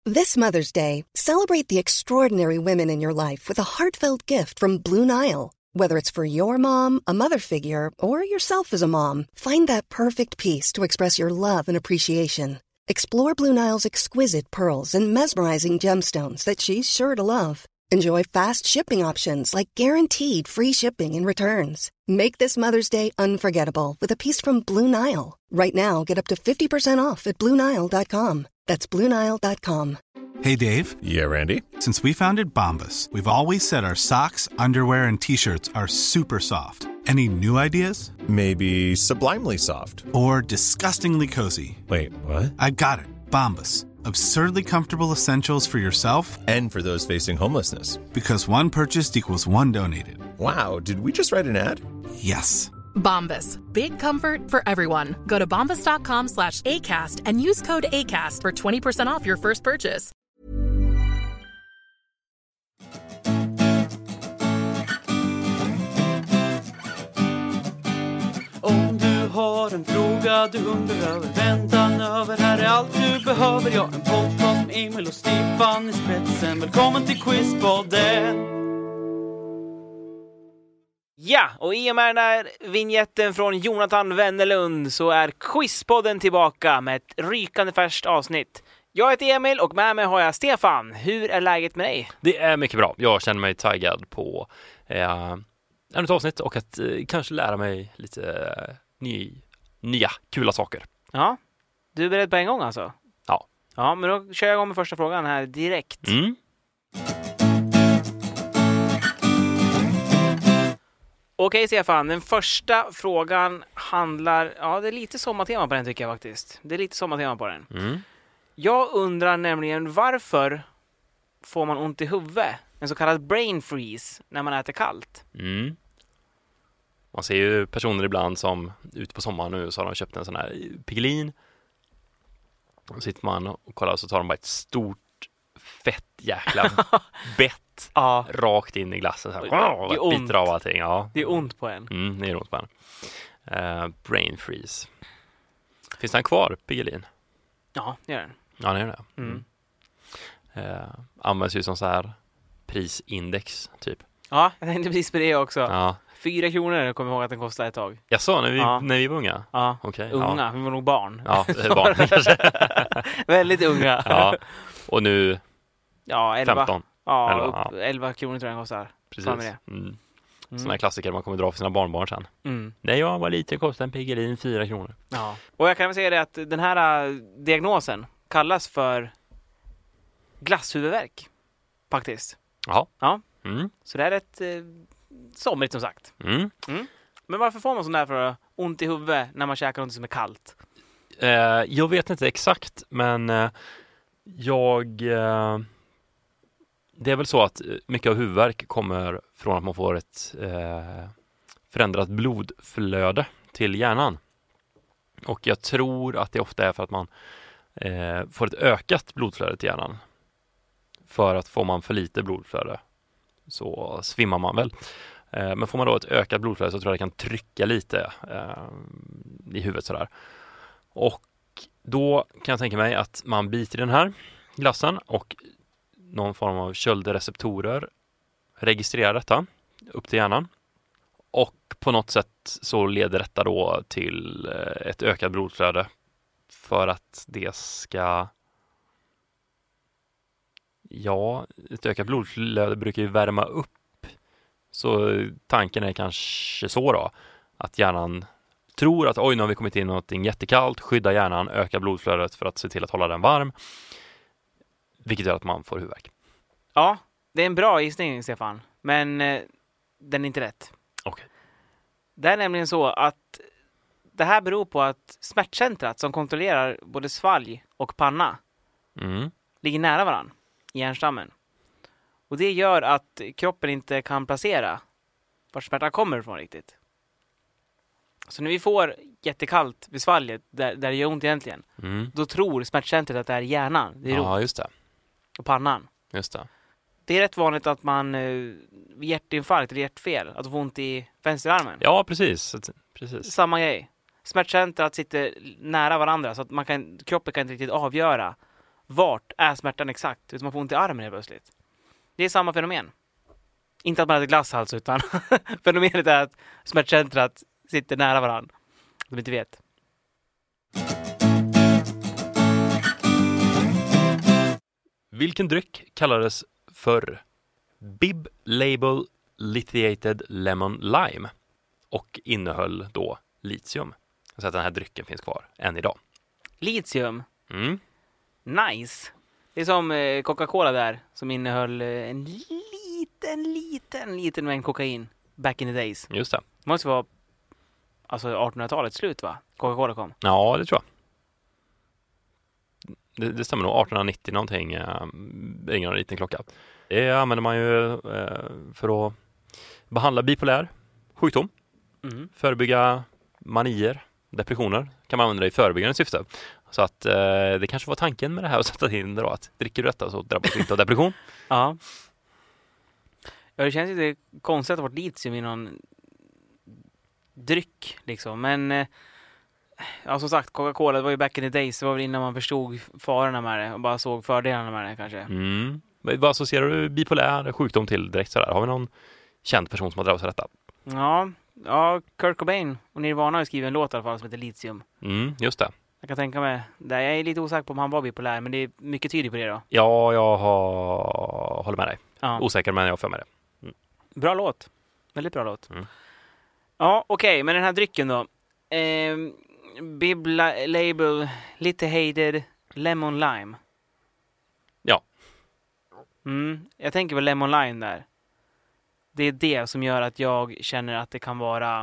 This Mother's Day, celebrate the extraordinary women in your life with a heartfelt gift from Blue Nile. Whether it's for your mom, a mother figure, or yourself as a mom, find that perfect piece to express your love and appreciation. Explore Blue Nile's exquisite pearls and mesmerizing gemstones that she's sure to love. Enjoy fast shipping options like guaranteed free shipping and returns. Make this Mother's Day unforgettable with a piece from Blue Nile. Right now, get up to 50% off at BlueNile.com. That's BlueNile.com. Hey, Dave. Yeah, Randy. Since we founded Bombas, we've always said our socks, underwear, and T-shirts are super soft. Any new ideas? Maybe sublimely soft. Or disgustingly cozy. Wait, what? I got it. Bombas. Absurdly comfortable essentials for yourself and for those facing homelessness. Because one purchased equals one donated. Wow, did we just write an ad? Yes. Bombas. Big comfort for everyone. Go to bombas.com/ACAST and use code ACAST for 20% off your first purchase. Om du har en fråga du undrar över, väntan över, här är allt du behöver. Jag en podcast med Emil och Stefan i spetsen. Välkommen till Quizpodden. Ja, och i och med den här vignetten från Jonathan Wennerlund så är Quizpodden tillbaka med ett rykande färskt avsnitt. Jag heter Emil och med mig har jag Stefan. Hur är läget med dig? Det är mycket bra. Jag känner mig taggad på ett avsnitt och att kanske lära mig lite nya kula saker. Ja, du är beredd på en gång alltså? Ja. Ja, men då kör jag igång med första frågan här direkt. Okej, Stefan, den första frågan handlar... Ja, det är lite sommartema på den tycker jag faktiskt. Det är lite sommartema på den. Jag undrar nämligen varför får man ont i huvudet? En så kallad brain freeze när man äter kallt. Man ser ju personer ibland som ute på sommaren nu så har de köpt en sån här Piggelin. Och sitter man och kollar så tar de bara ett stort fett jäkla bett rakt in i glassen. Så här, det är ont. Biter av allting. Ja. Det är ont på en. Det är ont på en. Brain freeze. Finns den kvar, Piggelin? Ja, det gör den. Ja, det gör det. Används ju som så här prisindex, typ. Ja, jag tänkte precis på det också. Ja. 4 kronor kommer jag ihåg att den kostade ett tag. Jag sa när vi var unga? Ja, okay, unga. Vi var nog barn. Ja, barn kanske. Väldigt unga. Ja, och nu 11. 15. Ja, 11 kronor tror jag den kostar. Precis. Sådana klassiker man kommer dra för sina barnbarn sen. När jag var liten kostade en Piggelin 4 kronor. Ja. Och jag kan väl säga det att den här diagnosen kallas för glasshuvudvärk. Faktiskt. Jaha. Ja. Så det är ett somrigt som sagt. Men varför får man sån där för ont i huvudet när man käkar något som är kallt? Jag vet inte exakt, men det är väl så att mycket av huvudvärk kommer från att man får ett förändrat blodflöde till hjärnan. Och jag tror att det ofta är för att man får ett ökat blodflöde till hjärnan. För att får man för lite blodflöde så svimmar man väl. Men får man då ett ökat blodflöde så tror jag det kan trycka lite i huvudet sådär. Och då kan jag tänka mig att man biter i den här glassen och någon form av köldreceptorer registrerar detta upp till hjärnan. Och på något sätt så leder detta då till ett ökat blodflöde för att det ska... Ja, ett ökat blodflöde brukar ju värma upp. Så tanken är kanske så då, att hjärnan tror att nu har vi kommit in något jättekallt, skydda hjärnan, öka blodflödet för att se till att hålla den varm. Vilket gör att man får huvudvärk. Ja, det är en bra gissning, Stefan. Men den är inte rätt. Okay. Det är nämligen så att det här beror på att smärtcentrat som kontrollerar både svalg och panna ligger nära varann i hjärnstammen. Och det gör att kroppen inte kan placera var smärtan kommer ifrån riktigt. Så när vi får jättekallt vid svalget där det gör ont egentligen, då tror smärtcentret att det är hjärnan. Det är ja, just det. Och pannan. Just det. Det är rätt vanligt att man vid hjärtinfarkt eller hjärtfel, att få ont i vänsterarmen. Ja, precis. Samma grej. Smärtcentrat sitter nära varandra så att kroppen kan inte riktigt avgöra vart är smärtan exakt, utan man får ont i armen helt plötsligt. Det är samma fenomen. Inte att man äter glass alltså, utan fenomenet är att smärtcentrat sitter nära varandra. De inte vet. Vilken dryck kallades för Bib Label Lithiated Lemon Lime och innehöll då litium? Så att den här drycken finns kvar än idag. Litium? Mm. Nice. Det är som Coca-Cola där, som innehöll en liten mängd kokain back in the days. Just det. Det måste vara alltså 1800-talets slut, va? Coca-Cola kom. Ja, det tror jag. Det stämmer nog, 1890 någonting, ringer en liten klocka. Det använder man ju för att behandla bipolär sjukdom, förebygga manier, depressioner, kan man använda det i förebyggande syfte. Så att det kanske var tanken med det här att sätta in det då, att dricker du detta så drabbas du inte av depression. Ja. Ja, det känns ju konstigt att det varit litium i någon dryck liksom, men ja, som sagt, Coca-Cola, det var ju back in the days, det var väl innan man förstod farorna med det och bara såg fördelarna med det kanske. Vad associerar du bipolär sjukdom till direkt sådär? Har vi någon känd person som har drabbats av detta? Ja, Kurt Cobain och Nirvana har skrivit en låt i alla fall som heter Litium. Just det. Jag kan tänka mig, jag är lite osäker på om han var bipolär, men det är mycket tydligt på det då. Ja, jag håller med dig. Ja. Osäker, men jag får med det. Bra låt. Väldigt bra låt. Ja, okej, men den här drycken då. Bib Label Lithiated Lemon Lime. Ja. Jag tänker på Lemon Lime där. Det är det som gör att jag känner att det kan vara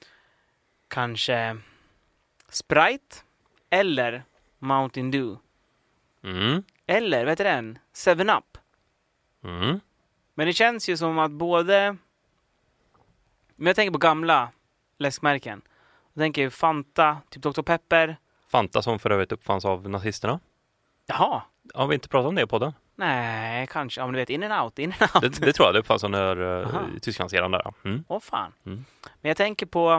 kanske Sprite eller Mountain Dew. Eller, vet du den? 7-Up. Men det känns ju som att både... Men jag tänker på gamla läskmärken. Jag tänker Fanta, typ Dr. Pepper. Fanta som för övrigt uppfanns av nazisterna. Jaha. Har vi inte pratat om det på den? Nej, kanske. Ja, men du vet, in and out. Det tror jag, det uppfanns under Tysklandseran där. Åh fan. Men jag tänker på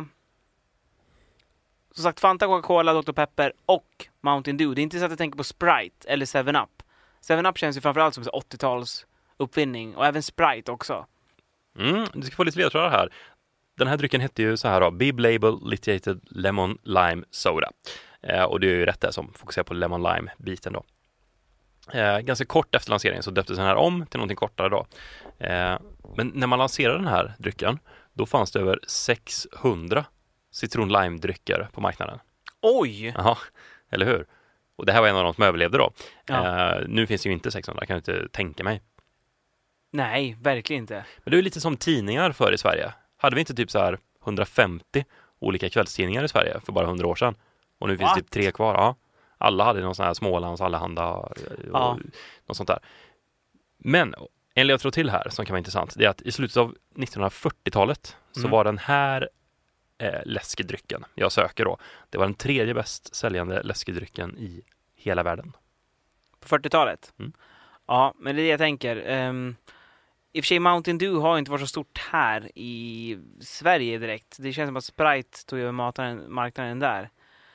som sagt Fanta, Coca-Cola, Dr. Pepper och Mountain Dew. Det är inte så att jag tänker på Sprite eller 7-Up. 7-Up känns ju framförallt som en 80-tals uppfinning. Och även Sprite också. Du ska få lite ledtrådar här. Den här drycken hette ju så här då, Bib Label Lithiated Lemon Lime Soda. Och det är ju rätt där som fokuserar på Lemon Lime-biten då. Ganska kort efter lanseringen så döptes den här om till någonting kortare då. Men när man lanserade den här drycken, då fanns det över 600 citron-lime-drycker på marknaden. Oj! Jaha, eller hur? Och det här var en av de som överlevde då. Nu finns det ju inte 600, kan jag inte tänka mig. Nej, verkligen inte. Men det är lite som tidningar för i Sverige. Hade vi inte typ så här 150 olika kvällstidningar i Sverige för bara 100 år sedan? Och nu finns det typ 3 kvar. Ja. Alla hade någon sån här Smålands, Allehanda och något sånt där. Men en ledtråd till här som kan vara intressant, det är att i slutet av 1940-talet så var den här läskedrycken jag söker då, det var den 3:e bäst säljande läskedrycken i hela världen. På 40-talet? Ja, men det är det jag tänker. I och för sig Mountain Dew har inte varit så stort här i Sverige direkt. Det känns som att Sprite tog över marknaden där.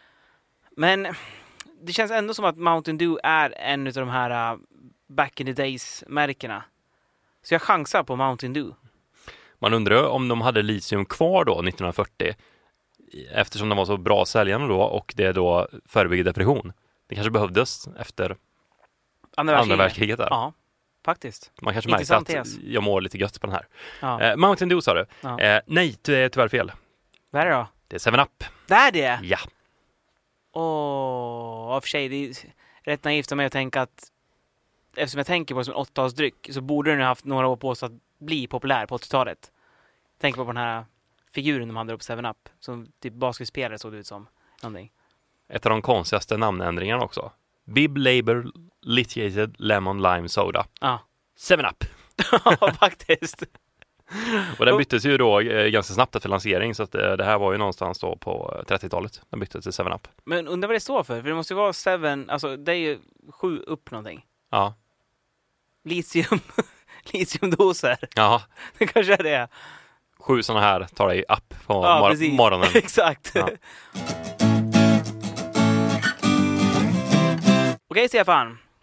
Men det känns ändå som att Mountain Dew är en av de här back in the days-märkena. Så jag chansar på Mountain Dew. Man undrar om de hade litium kvar då 1940 eftersom de var så bra säljande då och det då förebygger depression. Det kanske behövdes efter andra världskriget där. Ja, faktiskt. Man kanske märkte att jag mår lite gött på den här. Ja. Mountain Dew sa du. Ja. Nej, det är tyvärr fel. Vad är det då? Det är 7-Up. Det är det? Ja. Av för sig, det är rätt naivt av mig att tänka att eftersom jag tänker på det som en 8-talsdryck så borde den ha haft några år på sig att bli populär på 80-talet. Tänk på den här figuren de hade upp 7-Up som typ basketspelare såg det ut som någonting. Ett av de konstigaste namnändringarna också. Bib Label Lithiated Lemon Lime Soda. 7-Up. Ja, faktiskt. Och den byttes ju då ganska snabbt efter lansering så att det här var ju någonstans då på 30-talet. Den byttes till 7-Up. Men undrar vad det står för det måste ju vara 7, alltså det är ju 7 upp någonting. Ja. Litiumdoser. Ja. Det kanske är det. 7 sådana här tar dig upp på morgonen. Exakt. Ja. Okej, Stefan.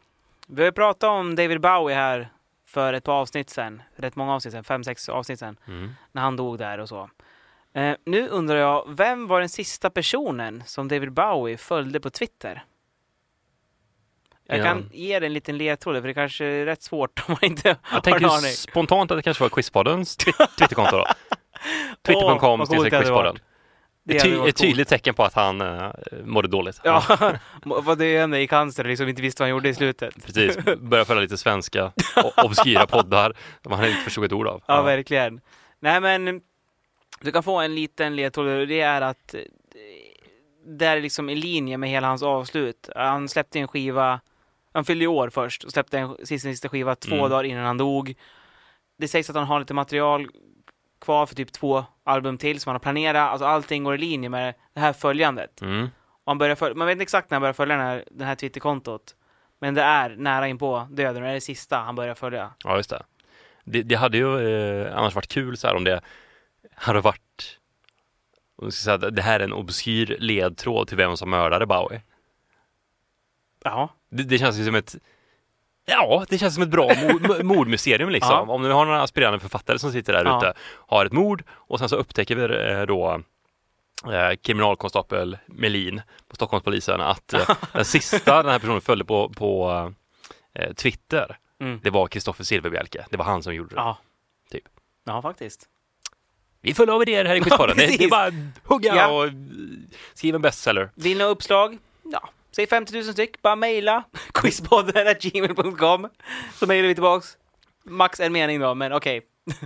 Vi har pratat om David Bowie här för ett par avsnitt sen. Rätt många avsnitt sen, 5-6 avsnitt sen. När han dog där och så. Nu undrar jag, vem var den sista personen som David Bowie följde på Twitter? Jag kan ge dig en liten ledtråd, för det kanske är rätt svårt om man inte jag tänker spontant att det kanske var Quizpoddens Twitterkonto då. Twitter.com/Quizpodden. Det är ett tydligt tecken på att han mådde dåligt. Ja, vad det hände i cancer liksom inte visste vad han gjorde i slutet. Precis, började följa lite svenska obskyra poddar som han inte förstod ett ord av. Ja, verkligen. Nej, men du kan få en liten ledtråd. Det är att det är liksom i linje med hela hans avslut. Han släppte en skiva, han fyllde i år först och släppte en sista skiva 2 dagar innan han dog. Det sägs att han har lite material kvar för typ 2 album till som han har planerat. Alltså allting går i linje med det här följandet. Och man vet inte exakt när han börjar följa den här Twitterkontot. Men det är nära in på döden. Det är det sista han börjar följa. Ja, just det. Det hade ju annars varit kul så här om det hade varit, om jag ska säga, det här är en obskyr ledtråd till vem som mördade Bowie. Ja. Det känns ju som ett det känns som ett bra mordmysterium liksom. Ja. Om vi har några aspirerande författare som sitter där ute, har ett mord och sen så upptäcker vi då kriminalkonstapel Melin på Stockholmspolisen att den här personen följde på Twitter. Det var Kristoffer Silverbjälke. Det var han som gjorde det. Ja. Typ. Ja, faktiskt. Vi följer av idéer här i Quizpodden. Det är bara hugga och skriva en bestseller. Vill ni ha uppslag? Ja. Säg 50 000 styck. Bara mejla quizpodden@gmail.com så mejlar vi tillbaks. Max en mening då, men okej.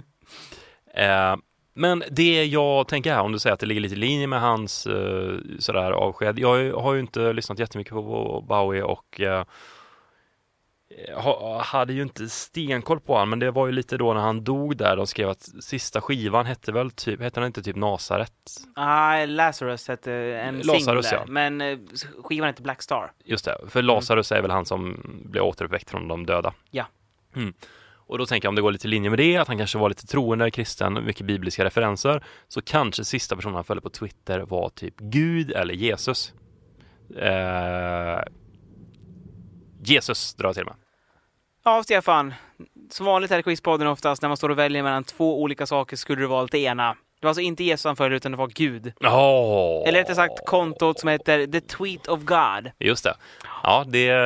Men det jag tänker här, om du säger att det ligger lite i linje med hans sådär avsked. Jag har ju inte lyssnat jättemycket på Bowie och hade ju inte stenkoll på han, men det var ju lite då när han dog där. De skrev att sista skivan hette den inte typ Nazaret? Lazarus hette en Lazarus, singel, men skivan hette Black Star. Just det, för Lazarus är väl han som blev återuppväckt från de döda. Ja. Och då tänker jag, om det går lite i linje med det, att han kanske var lite troende, kristen, mycket bibliska referenser, så kanske sista personen han följde på Twitter var typ Gud eller Jesus. Jesus drar till mig. Ja, Stefan. Som vanligt här i Quizpodden oftast, när man står och väljer mellan 2 olika saker, skulle du valt det ena. Det var alltså inte Jesus han följde, utan det var Gud. Eller rättare sagt kontot som heter The Tweet of God. Just det. Ja,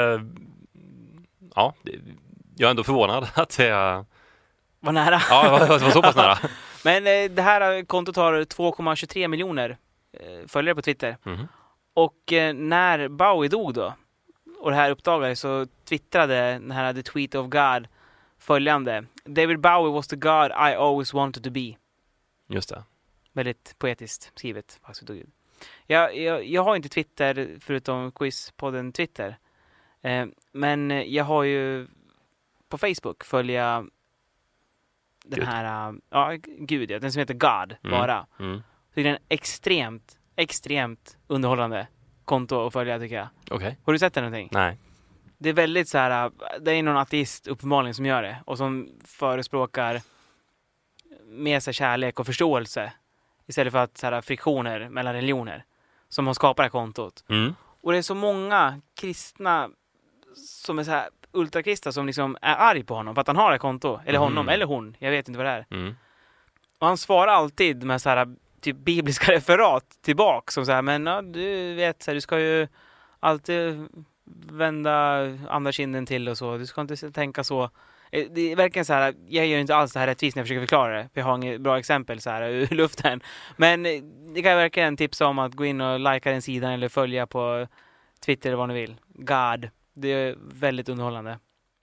jag är ändå förvånad att det var nära. Ja, det var så pass nära. Men det här kontot har 2,23 miljoner följare på Twitter. Och när Bowie dog då, och det här uppdagades, så twittrade den här The Tweet of God följande: David Bowie was the God I always wanted to be. Just det. Väldigt poetiskt skrivet. Jag har inte Twitter förutom Quizpodden Twitter. Men jag har ju på Facebook följa den här Gud, den som heter God bara. Så det är en extremt underhållande konto att följa, tycker jag. Okay. Har du sett det någonting? Nej. Det är väldigt så här, det är någon ateist uppenbarligen som gör det och som förespråkar med sig kärlek och förståelse istället för att så här, friktioner mellan religioner, som har skapat det här kontot. Och det är så många kristna som är så här ultrakristna som liksom är arg på honom för att han har det konto, eller honom eller hon, jag vet inte vad det är. Och han svarar alltid med så här typ bibliska referat tillbaka som så här, men ja, du vet så här, du ska ju alltid vända andra kinden till och så, du ska inte tänka så. Det är verkligen så här, jag gör inte alls det här rättvist när jag försöker förklara det, för jag har inget bra exempel så här ur luften, men det kan verkligen tipsa om att gå in och likea den sidan eller följa på Twitter eller vad ni vill. God, det är väldigt underhållande.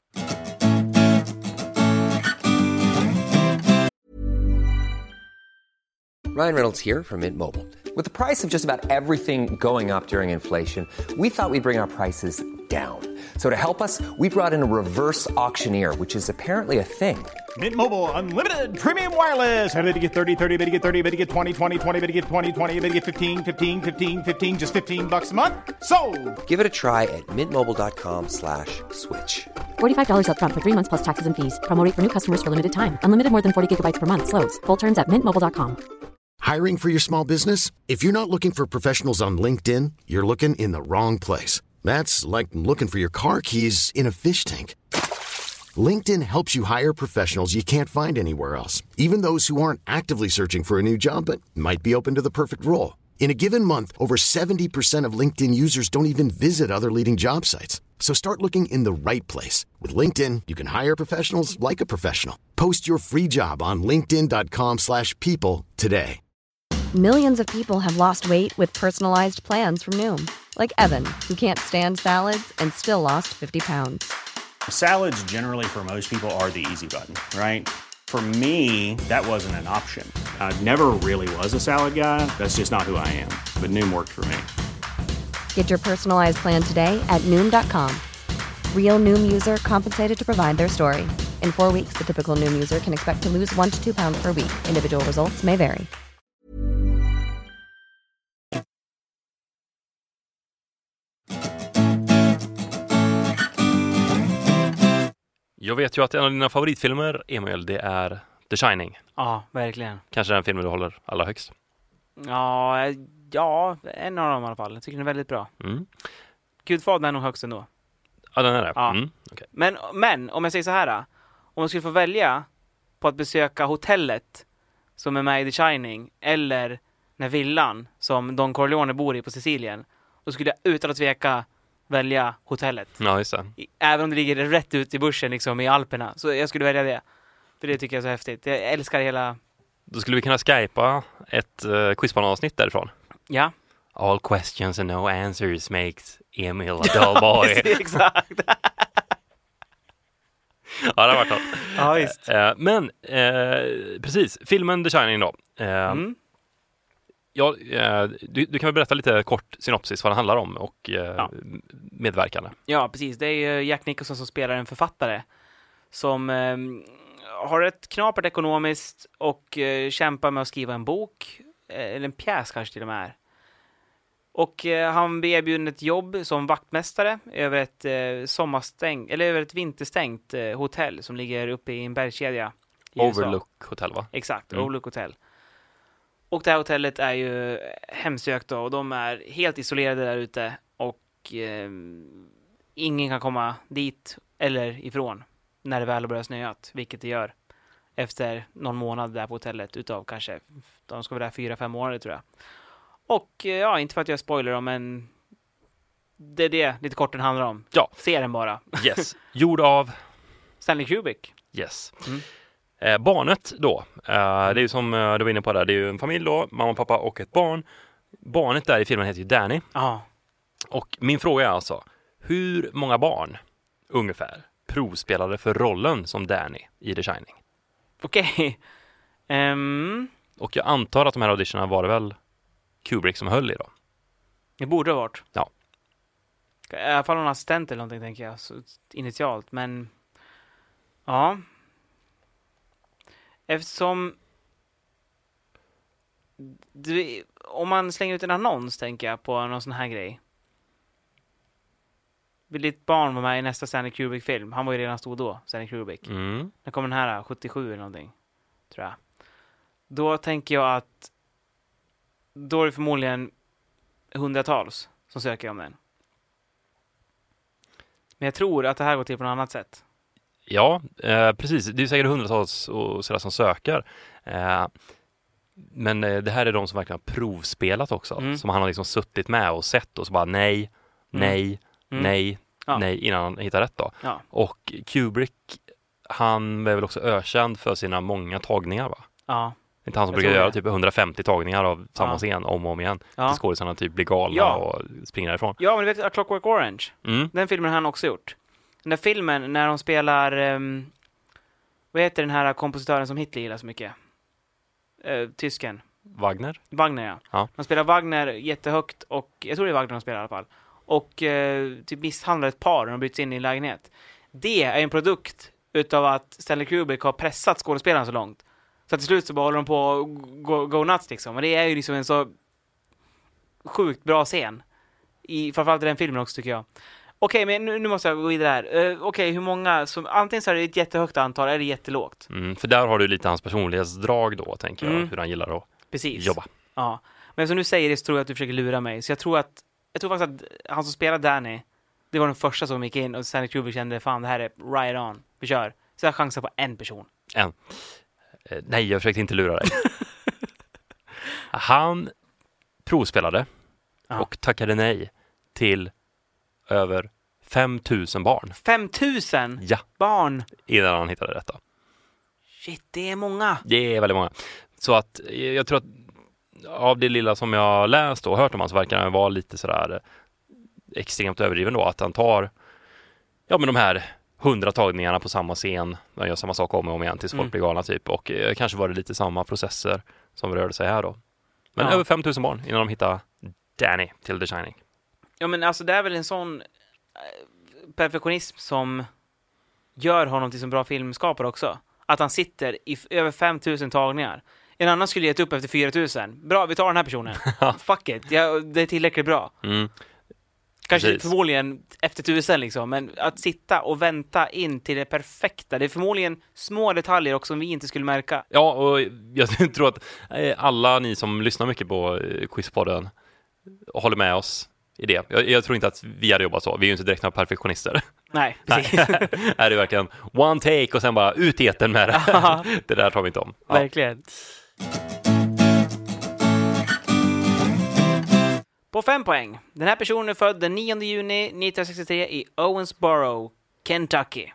Ryan Reynolds here from Mint Mobile. With the price of just about everything going up during inflation, we thought we'd bring our prices down. So to help us, we brought in a reverse auctioneer, which is apparently a thing. Mint Mobile Unlimited Premium Wireless. How to get 30, 30, bit to get 30, bit to get 20, 20, 20, bit to get 20, 20, bit to get 15, 15, 15, 15, just $15 a month? Sold! Give it a try at mintmobile.com/switch. $45 up front for 3 months plus taxes and fees. Promo rate for new customers for limited time. Unlimited more than 40 gigabytes per month. Slows full terms at mintmobile.com. Hiring for your small business? If you're not looking for professionals on LinkedIn, you're looking in the wrong place. That's like looking for your car keys in a fish tank. LinkedIn helps you hire professionals you can't find anywhere else, even those who aren't actively searching for a new job but might be open to the perfect role. In a given month, over 70% of LinkedIn users don't even visit other leading job sites. So start looking in the right place. With LinkedIn, you can hire professionals like a professional. Post your free job on linkedin.com/people today. Millions of people have lost weight with personalized plans from Noom. Like Evan, who can't stand salads and still lost 50 pounds. Salads generally for most people are the easy button, right? For me, that wasn't an option. I never really was a salad guy. That's just not who I am. But Noom worked for me. Get your personalized plan today at Noom.com. Real Noom user compensated to provide their story. In 4 weeks, the typical Noom user can expect to lose 1 to 2 pounds per week. Individual results may vary. Jag vet ju att en av dina favoritfilmer, Emil, det är The Shining. Ja, verkligen. Kanske den filmen du håller allra högst. Ja, en av dem i alla fall. Jag tycker den är väldigt bra. Gudfadern är nog högst ändå. Ja, den är det. Ja. Okay. Men om jag säger så här, om man skulle få välja på att besöka hotellet som är med i The Shining eller den här villan som Don Corleone bor i på Sicilien, då skulle jag utan att tveka välja hotellet. Ja, just det. Även om det ligger rätt ut i bushen liksom i Alperna. Så jag skulle välja det. För det tycker jag är så häftigt. Jag älskar hela... Då skulle vi kunna skypa ett quizbanavsnitt därifrån. Ja. All questions and no answers makes Emil a dull boy. Exakt. Ja, det har varit något. Ja, visst. Men, precis. Filmen The Shining då. Ja, du kan väl berätta lite kort synopsis vad det handlar om och medverkande. Ja, precis. Det är Jack Nicholson som spelar en författare som har ett knapert ekonomiskt och kämpar med att skriva en bok, eller en pjäs kanske till och med är. Och han blir erbjuden ett jobb som vaktmästare över ett över ett vinterstängt hotell som ligger uppe i en bergskedja i Overlook Hotel, va? Exakt, Overlook Hotel. Och det här hotellet är ju hemsökt då, och de är helt isolerade där ute och ingen kan komma dit eller ifrån när det väl börjar snöat, vilket det gör efter någon månad där på hotellet utav kanske, de ska vara där 4-5 månader tror jag. Och ja, inte för att jag spoiler dem, men det är det lite kort den handlar om. Ja. Se den bara. Yes. Gjord av Stanley Kubrick. Yes. Barnet då, det är ju som du var inne på där, det är ju en familj då, mamma, pappa och ett barn. Barnet där i filmen heter ju Danny. Ja. Och min fråga är alltså, hur många barn ungefär provspelade för rollen som Danny i The Shining? Okej. Och jag antar att de här auditionerna var det väl Kubrick som höll i då? Det borde ha varit. Ja. I alla fall någon assistent eller någonting tänker jag, så initialt, men ja. Eftersom om man slänger ut en annons tänker jag på någon sån här grej. Vill ditt barn vara med i nästa Stanley Kubrick-film? Han var ju redan stor då, Stanley Kubrick. När kommer den här 77 eller någonting, tror jag. Då tänker jag att då är det förmodligen hundratals som söker om den. Men jag tror att det här går till på något annat sätt. Ja, precis. Det är säkert hundratals och sådär som söker. Men det här är de som verkligen har provspelat också. Som han har liksom suttit med och sett och så bara nej, innan han hittar rätt då. Ja. Och Kubrick, han är väl också ökänd för sina många tagningar, va? Ja. Inte han som brukar göra typ 150 tagningar av samma scen om och om igen. Till skådespelarna typ blir galna och springer därifrån. Ja, men du vet A Clockwork Orange. Den filmen har han också gjort. Den där filmen när de spelar vad heter den här kompositören som Hitler gillar så mycket? Tysken. Wagner, ja. De spelar Wagner jättehögt och jag tror det är Wagner de spelar i alla fall. Och typ misshandlar ett par när de bryts in i en lägenhet. Det är en produkt utav att Stanley Kubrick har pressat skådespelaren så långt. Så till slut så bara håller de på att gå nuts liksom. Och det är ju liksom en så sjukt bra scen. Framförallt i den filmen också tycker jag. Okej, men nu måste jag gå vidare här. Okej, hur många som... Antingen så är det ett jättehögt antal eller jättelågt. För där har du lite hans personlighetsdrag då, tänker jag. Hur han gillar att jobba. Ja. Men som du säger det så tror jag att du försöker lura mig. Så jag tror faktiskt att han som spelar Danny Det var den första som gick in och Stanley Kubrick kände, fan det här är right on. Vi kör. Så jag chansar på en person. Nej, jag försökte inte lura dig. Han provspelade och tackade nej till över 5000 barn. 5000 barn? Innan han hittade detta. Shit, det är många. Det är väldigt många. Så att jag tror att av det lilla som jag läst och hört om han så verkar han vara lite sådär extremt överdriven då. Att han tar men de här 100 tagningarna på samma scen. De gör samma sak om och om igen tills folk blir galna typ. Och kanske var det lite samma processer som rörde sig här då. Men över 5000 barn innan de hittar Danny till The Shining. Ja, men alltså det är väl en sån perfektionism som gör honom till en bra filmskapare också. Att han sitter i över 5000 tagningar. En annan skulle gett upp efter 4000. Bra, vi tar den här personen. Fuck it, det är tillräckligt bra. Kanske förmodligen efter 1000 liksom. Men att sitta och vänta in till det perfekta. Det är förmodligen små detaljer också som vi inte skulle märka. Ja, och jag tror att alla ni som lyssnar mycket på Quizpodden håller med oss i det. Jag tror inte att vi hade jobbat så. Vi är ju inte direkt några perfektionister. Nej, precis. Är det verkligen one take och sen bara ut i etern med det. Det där tar vi inte om. Ja. Verkligen. På 5 poäng. Den här personen är född den 9 juni 1963 i Owensboro, Kentucky.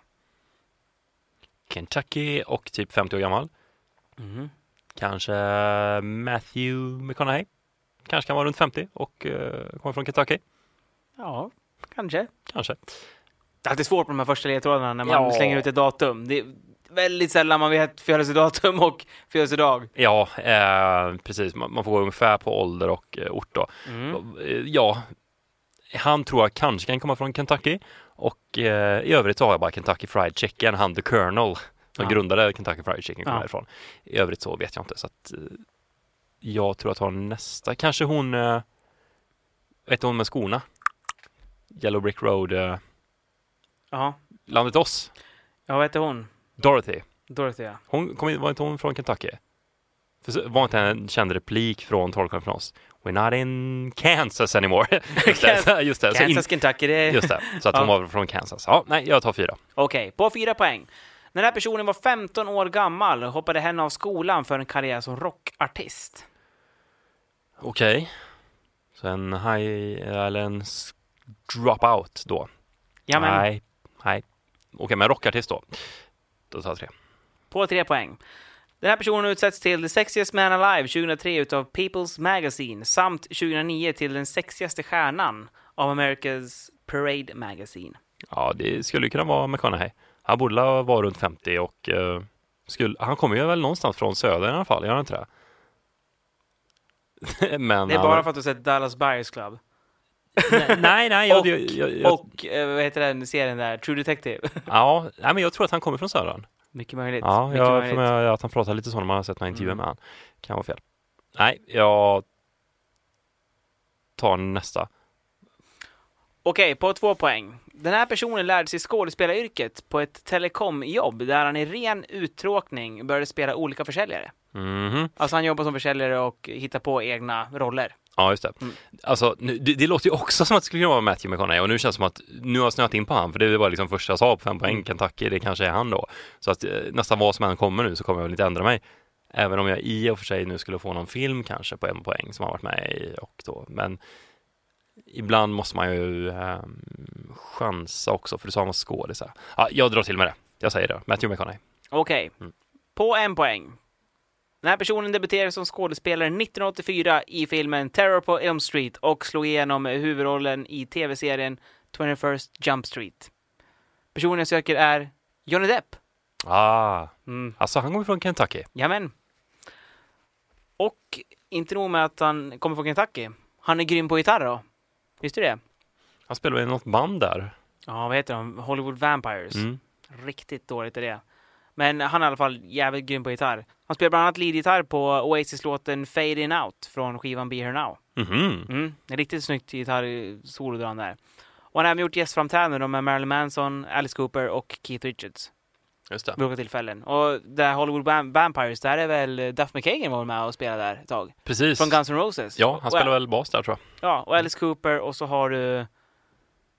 Kentucky och typ 50 år gammal. Kanske Matthew McConaughey. Kanske kan vara runt 50 och kommer från Kentucky. Ja, kanske. Kanske. Det är alltid svårt med de här första ledtrådarna när man slänger ut ett datum. Det är väldigt sällan man vet födelsedatum och födelsedag. Ja, precis. Man får gå ungefär på ålder och ort då. Ja, han tror jag kanske kan komma från Kentucky. Och i övrigt så har jag bara Kentucky Fried Chicken. Han The Colonel som grundade Kentucky Fried Chicken kommer därifrån. I övrigt så vet jag inte. Så att jag tror att hon nästa. Kanske hon vet hon med skorna. Yellow Brick Road. Landet Oss. Ja, vad heter hon? Dorothy, ja. Var inte hon från Kentucky? För var inte en känd replik från Trollkarlen från oss? We're not in Kansas anymore. Just det. Kansas, Kentucky. Just det, så att hon var från Kansas. Ja, nej, jag tar 4. Okej, på 4 poäng. När den här personen var 15 år gammal hoppade henne av skolan för en karriär som rockartist. Okej. Så en dropout då? Ja, men... Nej. Okej, men rockartist då? Då tar jag 3. På 3 poäng. Den här personen utsätts till The Sexiest Man Alive 2003 utav People's Magazine samt 2009 till den sexigaste stjärnan av America's Parade Magazine. Ja, det skulle kunna vara McConaughey. Han borde vara runt 50 och han kommer ju väl någonstans från söder i alla fall, gör han inte det? Men, det är bara för att du har sett Dallas Buyers Club. Nej. Och vad heter den serien där? True Detective. Ja, men jag tror att han kommer från södern. Mycket möjligt. Ja, för mig att han pratar lite så när man har sett några intervjuer med han. Kan vara fel. Nej, jag tar nästa. Okej, på 2 poäng. Den här personen lärde sig skådespelaryrket på ett telekomjobb där han i ren uttråkning började spela olika försäljare. Alltså han jobbar som försäljare och hittar på egna roller. Ja, just det. Alltså, det låter ju också som att det skulle kunna vara Matthew McConaughey. Och nu känns det som att nu har jag snöat in på han. För det var liksom första jag sa på 5 poäng. Kentucky, det kanske är han då. Så att nästan vad som än kommer nu så kommer jag väl inte ändra mig. Även om jag i och för sig nu skulle få någon film kanske på 1 poäng som har varit med i och då. Men ibland måste man ju chansa också. För du sa man skådisar. Ja, jag drar till med det. Jag säger det. Matthew McConaughey. Okej. På 1 poäng. Den här personen debuterade som skådespelare 1984 i filmen Terror på Elm Street och slog igenom huvudrollen i tv-serien 21st Jump Street. Personen jag söker är Johnny Depp. Alltså han kommer från Kentucky. Jamen. Och inte nog med att han kommer från Kentucky. Han är grym på gitarr då. Visste du det? Han spelar i något band där. Ja, vad heter de? Hollywood Vampires. Riktigt dåligt är det. Men han är i alla fall jävligt grym på gitarr. Han spelar bland annat leadgitarr på Oasis-låten Fade In Out från skivan Be Here Now. Det är riktigt snyggt gitarr-solo drar han där. Och han har även gjort gästframträdanden med Marilyn Manson, Alice Cooper och Keith Richards. Just det. Vid olika tillfällen. Och där Hollywood Vampires, där är väl Duff McKagan var med och spelade där ett tag. Precis. Från Guns N' Roses. Ja, han spelar väl bas där tror jag. Ja, och Alice Cooper och så har du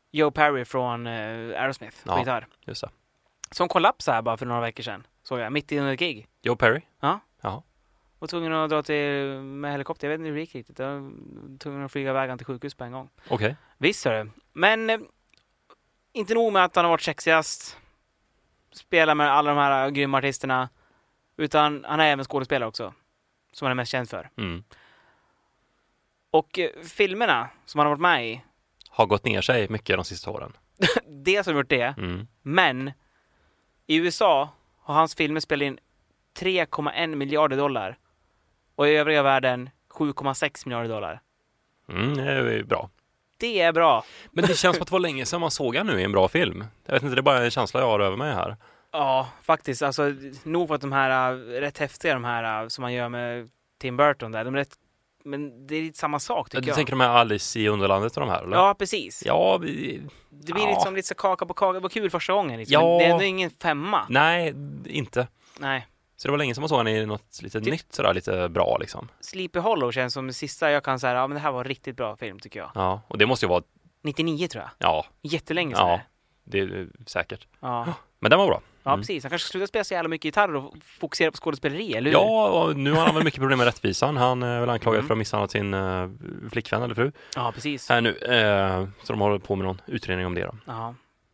Joe Perry från Aerosmith på gitarr. Just det. Som kollapsade här bara för några veckor sedan. Såg jag, mitt i en gig. Joe Perry? Ja. Ja. Var tvungen att dra till med helikopter. Jag vet inte hur det gick riktigt. Jag var tvungen att flyga vägen till sjukhus på en gång. Okej. Visst är det. Men inte nog med att han har varit sexigast. Spelar med alla de här grymma artisterna. Utan han är även skådespelare också. Som han är mest känd för. Mm. Och filmerna som han har varit med i. Har gått ner sig mycket de sista åren. Det som gjort det. Mm. Men i USA har hans filmer spelat in 3,1 miljarder dollar. Och i övriga världen 7,6 miljarder dollar. Det är bra. Det är bra. Men det känns som att det var länge sedan man såg han nu i en bra film. Jag vet inte, det är bara en känsla jag har över mig här. Ja, faktiskt. Alltså, nog för att de här rätt häftiga, de här som man gör med Tim Burton där. De är rätt, men det är lite samma sak tycker jag. Du tänker de här Alice i Underlandet och de här, eller? Ja, precis. Ja, det blir liksom lite så kaka på kaka. Det var kul första gången. Liksom. Ja. Det är ändå ingen 5. Nej, inte. Nej. Så det var länge sedan man såg han i något lite nytt sådär, lite bra liksom. Sleepy Hollow känns som det sista jag kan säga. Ja, men det här var en riktigt bra film tycker jag. Ja, och det måste ju vara 99 tror jag. Ja. Jättelänge sedan. Ja, det är säkert. Ja. Men den var bra. Ja, precis. Han kanske slutar spela så jävla mycket gitarr och fokusera på skådespeleri, eller hur? Ja, och nu har han väl mycket problem med rättvisan. Han är väl anklagad för att misshandla sin flickvän eller fru. Ja, precis. Här nu. Så de håller på med någon utredning om det då. Ja.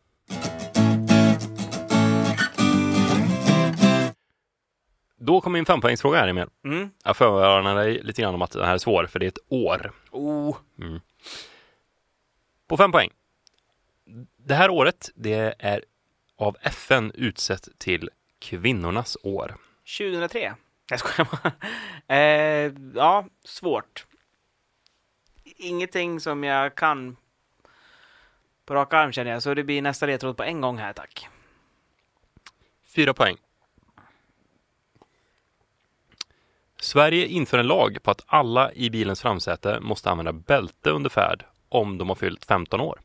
Då kommer min 5-poängsfråga här, Emil. Jag förvarnar dig lite grann om att det här är svår, för det är ett år. På 5 poäng. Det här året, det är av FN utsett till kvinnornas år. 2003. Jag skojar bara. Ja, svårt. Ingenting som jag kan på rak arm känner jag. Så det blir nästa ledtråd på en gång här, tack. 4 poäng. Sverige inför en lag på att alla i bilens framsäte måste använda bälte under färd om de har fyllt 15 år.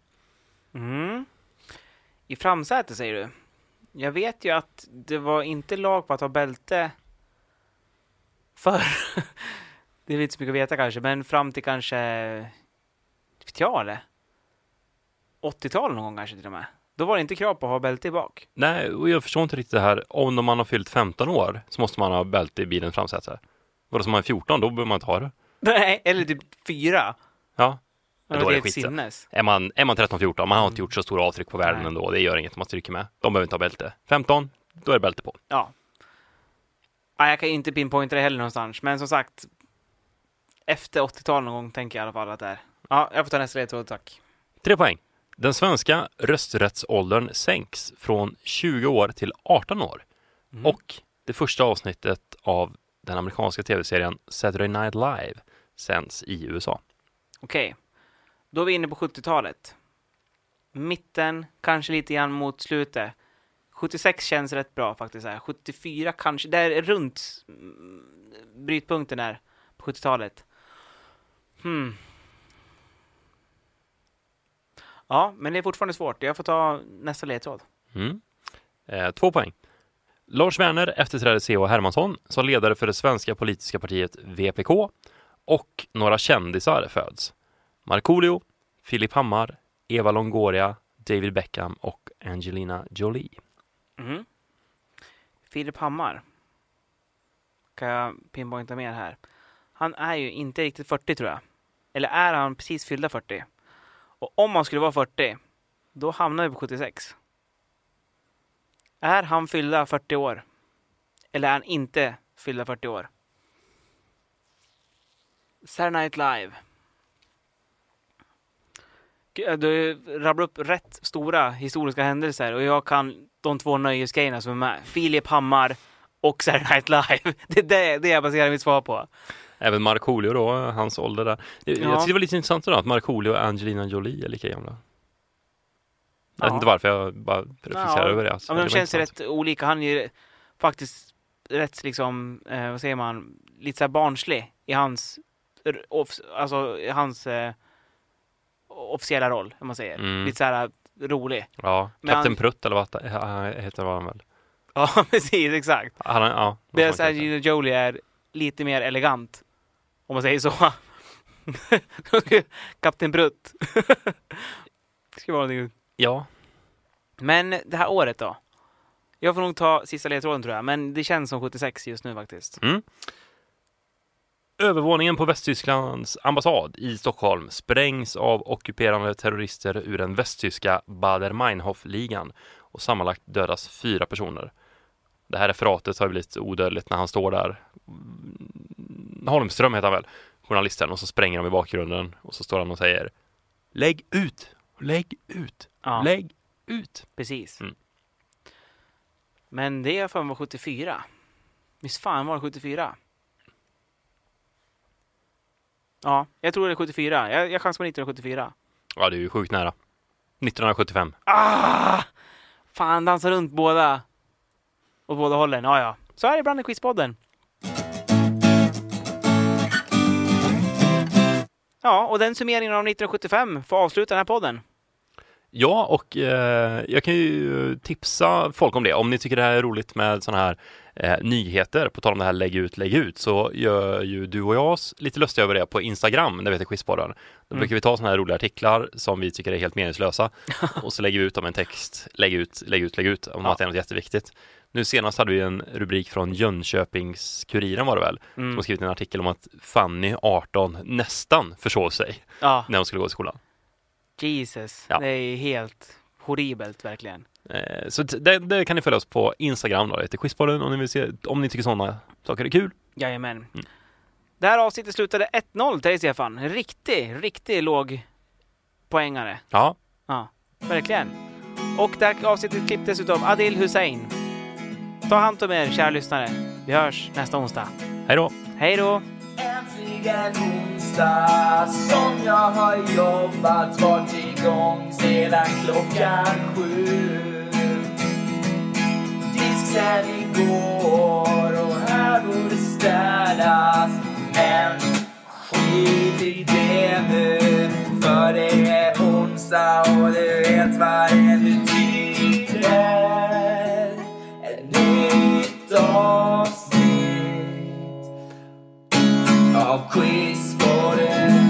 I framsäte säger du? Jag vet ju att det var inte lag på att ha bälte för. Det är inte så mycket att veta kanske, men fram till kanske vet jag eller 80-talet någon gång kanske till och med. Då var det inte krav på att ha bälte i bak. Nej, och jag förstår inte riktigt det här. Om man har fyllt 15 år så måste man ha bälte i bilens framsäte. Var det som man är 14, då behöver man inte ha det. Nej, eller typ 4. Ja. Men då är det skit. Är man 13-14, man har inte gjort så stora avtryck på världen ändå. Det gör inget om man stryker med. De behöver inte ha bälte. 15, då är det bälte på. Ja. Nej, jag kan inte pinpointa det heller någonstans. Men som sagt, efter 80-talet någon gång tänker jag i alla fall att det är. Ja, jag får ta nästa ledtråd, tack. 3 poäng. Den svenska rösträttsåldern sänks från 20 år till 18 år. Och det första avsnittet av den amerikanska tv-serien Saturday Night Live sänds i USA. Okej. Då är vi inne på 70-talet. Mitten, kanske lite grann mot slutet. 76 känns rätt bra faktiskt. 74 kanske, där är runt brytpunkten där på 70-talet. Ja, men det är fortfarande svårt. Jag får ta nästa ledtråd. 2 poäng. Lars Werner efterträder C.H. Hermansson som ledare för det svenska politiska partiet VPK, och några kändisar föds. Markoolio, Filip Hammar, Eva Longoria, David Beckham och Angelina Jolie. Filip Hammar. Kan jag pinpointa mer här? Han är ju inte riktigt 40 tror jag. Eller är han precis fyllda 40? Och om han skulle vara 40, då hamnar vi på 76. Är han fyllda 40 år? Eller är han inte fyllda 40 år? Saturday Night Live. Du rabblar upp rätt stora historiska händelser och jag kan de 2 nöjesgrejerna som är med. Filip Hammar och Saturday Night Live. Det jag baserar mitt svar på. Även Markoolio då, hans ålder där. Jag tycker det var lite intressant då, att Markoolio och Angelina Jolie är lika gamla. Jag vet inte varför, jag bara reflekterar över det. Alltså, men de känns rätt olika. Han är ju faktiskt rätt liksom, vad säger man, lite så här barnslig i hans officiella roll, om man säger. Lite så här rolig. Ja, Kapten Prutt eller vad heter han väl? Ja, precis, exakt. Medan Angelina Jolie är lite mer elegant, om man säger så. Kapten Prutt. Det ska vara någonting. Ja. Men det här året då? Jag får nog ta sista ledtråden tror jag. Men det känns som 76 just nu faktiskt. Övervåningen på Västtysklands ambassad i Stockholm sprängs av ockuperande terrorister ur den västtyska Baader-Meinhof-ligan och sammanlagt dödas 4 personer. Det här referatet har blivit odödligt när han står där. Holmström heter han väl, journalisten, och så spränger de i bakgrunden och så står han och säger lägg ut, lägg ut, lägg ut. Precis. Men det var 74. Visst fan var det 74? Ja, jag tror det är 74. Jag chansar på 1974. Ja, det är ju sjukt nära. 1975. Fan, dansar runt båda. Åt båda hållen, ja. Så är det ibland i Quizpodden. Ja, och den summeringen av 1975 får avsluta den här podden. Ja, och jag kan ju tipsa folk om det. Om ni tycker det här är roligt med såna här nyheter, på tal om det här lägg ut, så gör ju du och jag oss lite lustiga över det på Instagram, när vi heter Quizpodden. Då brukar vi ta såna här roliga artiklar som vi tycker är helt meningslösa och så lägger vi ut dem en text, lägg ut om att det är något jätteviktigt. Nu senast hade vi en rubrik från Jönköpings-Kuriren var det väl, som har skrivit en artikel om att Fanny, 18, nästan försov sig när hon skulle gå i skolan. Jesus, det är helt horribelt verkligen. Så det kan ni följa oss på Instagram då, det heter Quizpodden, om ni vill se, om ni tycker sådana saker är kul. Jajamän. Det här avsnittet slutade 1-0 till dig, Stefan. Riktigt låg poängare. Ja, verkligen. Och det här avsnittet klipptes utav Adil Hussein. Ta hand om er, kära lyssnare. Vi hörs nästa onsdag. Hej då. Hej då. Äntligen onsdag som jag har jobbat varit igång sedan klockan 7. Disk sen igår och här borde städas. Men skit i det nu, för det är onsdag och du vet vad det betyder. Ett nytt avsnitt av Quizpodden.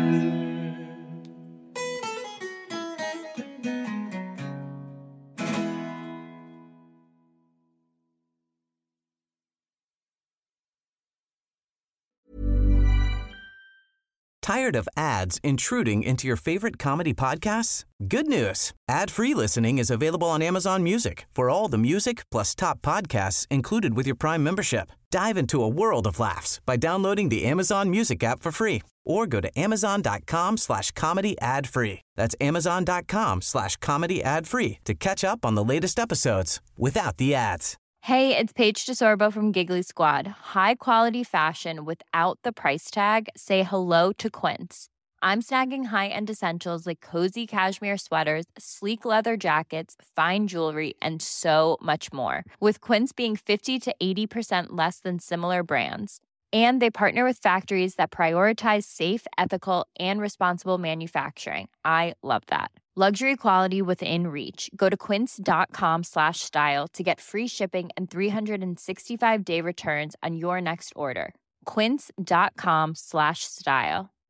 Tired of ads intruding into your favorite comedy podcasts? Good news. Ad-free listening is available on Amazon Music for all the music plus top podcasts included with your Prime membership. Dive into a world of laughs by downloading the Amazon Music app for free or go to amazon.com/comedy ad-free. That's amazon.com/comedy ad-free to catch up on the latest episodes without the ads. Hey, it's Paige DeSorbo from Giggly Squad. High quality fashion without the price tag. Say hello to Quince. I'm snagging high-end essentials like cozy cashmere sweaters, sleek leather jackets, fine jewelry, and so much more. With Quince being 50 to 80% less than similar brands. And they partner with factories that prioritize safe, ethical, and responsible manufacturing. I love that. Luxury quality within reach. Go to quince.com/style to get free shipping and 365-day returns on your next order. Quince.com/style.